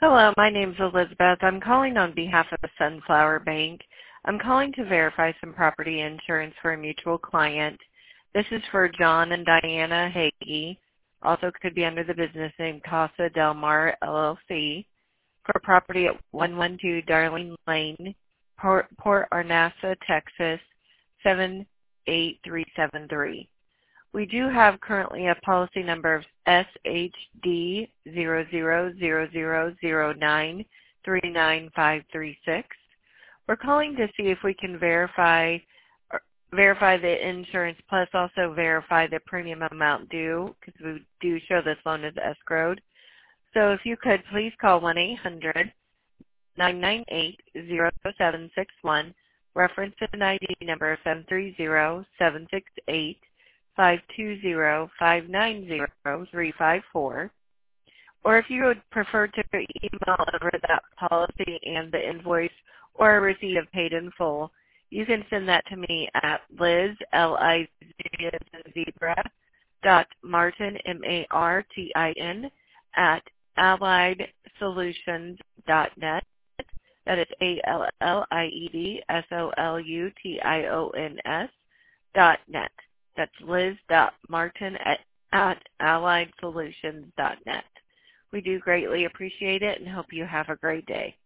Hello, my name's Elizabeth. I'm calling on behalf of Sunflower Bank. I'm calling to verify some property insurance for a mutual client. This is for John and Diana Hagee. Also could be under the business name Casa Del Mar LLC for property at 112 Darling Lane, Port Arnasa, Texas 78373. We do have currently a policy number of SHD 0000093956. We're calling to see if we can verify the insurance plus also verify the premium amount due because we do show this loan as escrowed. So if you could please call 1-800-998-0761, reference and ID number 730-768-520-590-354. Or if you would prefer to email over that policy and the invoice or a receipt of paid in full, you can send that to me at Liz, L-I-Z as in zebra, .martin, M-A-R-T-I-N, at alliedsolutions.net. That is ALLIEDSOLUTIONS.net. That's Liz.Martin at alliedsolutions.net. We do greatly appreciate it and hope you have a great day.